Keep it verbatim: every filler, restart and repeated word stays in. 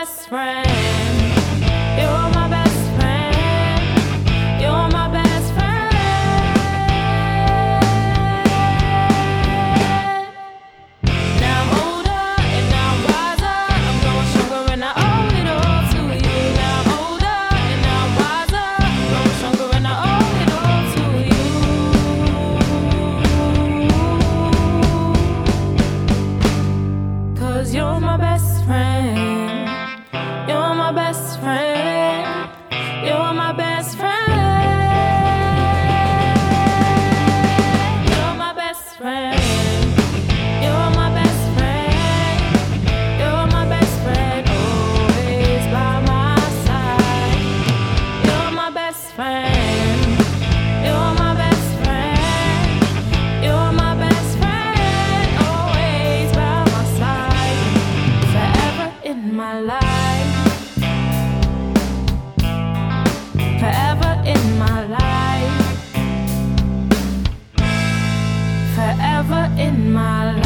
best friend. You're my best friend. You're my best friend. Now I'm older and now I'm wiser. I'm growing stronger and I owe it all to you. Now I'm older and now I'm wiser. I'm growing stronger and I owe it all to you. 'Cause you're my best friend. You're my best friend. You're my best friend. You're my best friend. You're my best friend. You're my best friend. Always by my side. You're my best friend. You're my best friend. You're my best friend. Always by my side. Forever in my life. Forever in my life. Forever in my life.